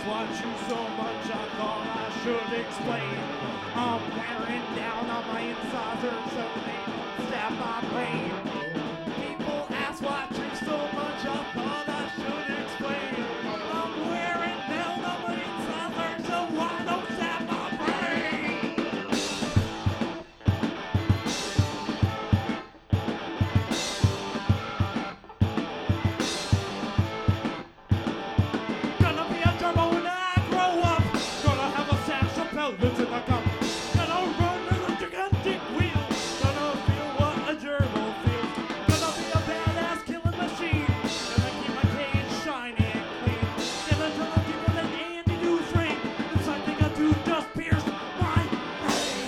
watch you so much, I thought I should explain. I'm wearing down on my incisors so they don't stab my brain. People ask why I drink so much, I thought I should explain. I'm wearing down on my incisors so I don't stab my brain. Gonna be a turbo when I grow up. Gonna have a sash of pelvis in my cup. Gonna run a gigantic wheel. Gonna feel what a gerbil feels. Gonna be a badass killing machine. Gonna keep my cage shiny and clean. Gonna turn deeper than Andy Dufresne. It's like they got to just pierce my brain.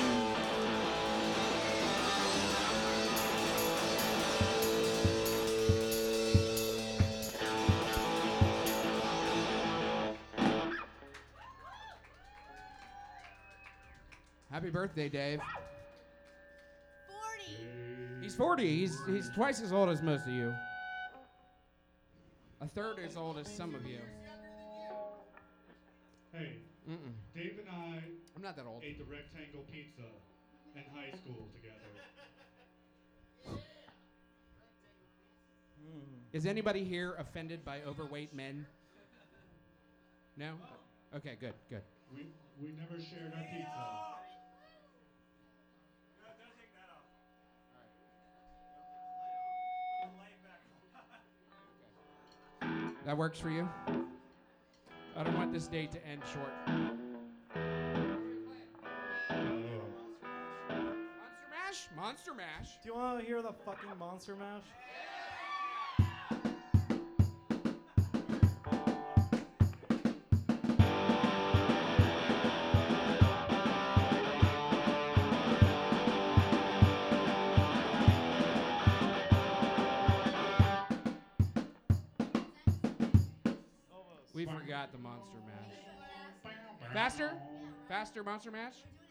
Happy birthday, Dave. 40. He's 40. He's twice as old as most of you. A third as old as some of you. Hey, Mm-mm. Dave and I I'm not that old. ate the rectangle pizza in high school together. Is anybody here offended by overweight men? No? Okay, good, good. We never shared our pizza. That works for you? I don't want this day to end short. Monster Mash? Monster Mash. Do you want to hear the fucking Monster Mash? We forgot the Monster Mash. Faster? Faster Monster Mash?